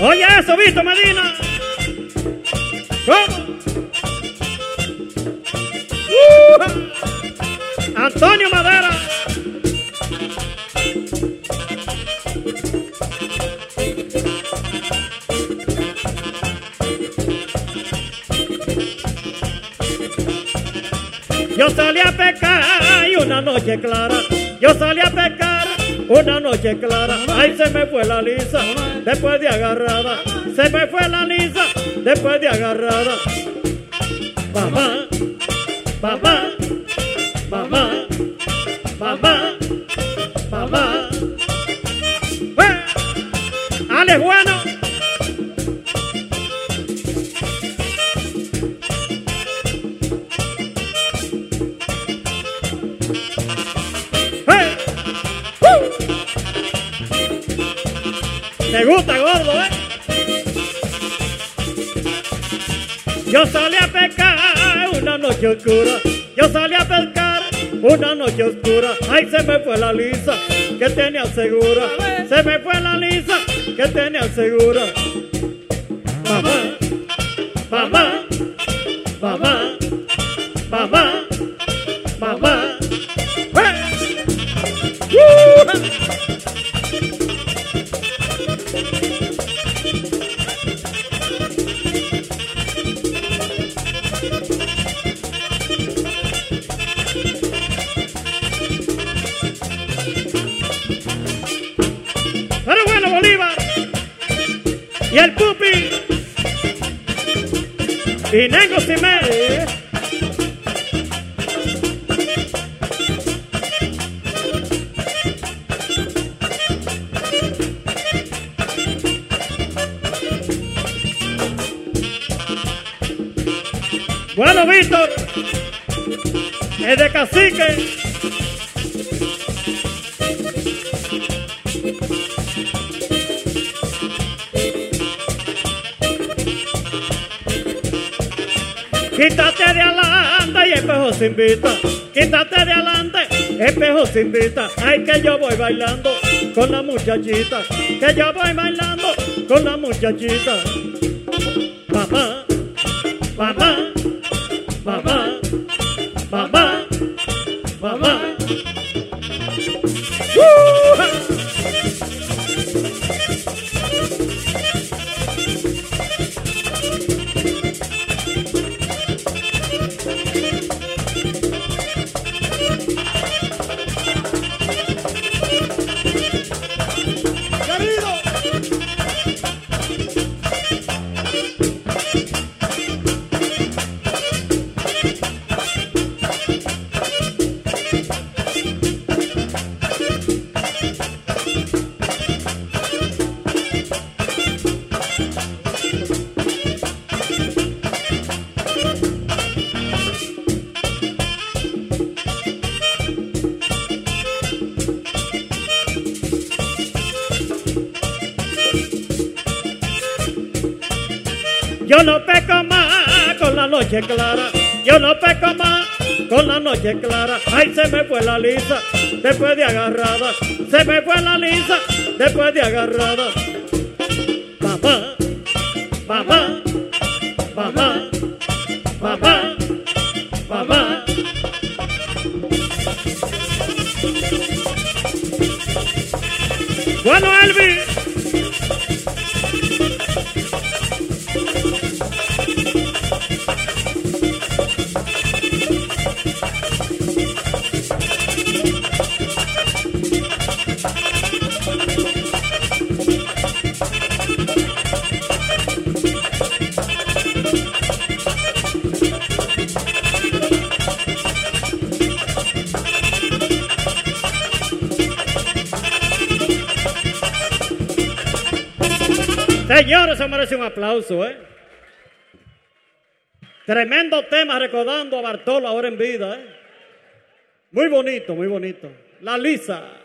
Oye eso, Víctor Medina. ¿Cómo? Antonio Madera. Yo salí a pescar y una noche clara. Yo salí a pescar una noche clara. Ay, se me fue la lisa después de agarrada. Se me fue la lisa después de agarrada. Mamá, mamá, mamá, mamá, mamá. Ale, bueno. ¿Te gusta, gordo, Yo salí a pescar una noche oscura. Yo salí a pescar una noche oscura. Ay, se me fue la lisa que tenía segura. Se me fue la lisa que tenía segura. Mamá, mamá, mamá, mamá, mamá. Pero bueno, Bolívar y el Pupi y Nengo Simé. Bueno, Víctor, es de Cacique. Quítate de adelante y espejo se invita. Quítate de adelante, espejo se invita. Ay, que yo voy bailando con la muchachita. Que yo voy bailando con la muchachita. Mamá, mamá, mamá, mamá, mamá. Yo no peco más con la noche clara. Yo no peco más con la noche clara. Ay, se me fue la lisa después de agarrada. Se me fue la lisa después de agarrada. Mamá, mamá, mamá, mamá, mamá. Bueno, Elvis. Señores, se merece un aplauso, Tremendo tema recordando a Bartolo ahora en vida, Muy bonito, muy bonito. La Lisa.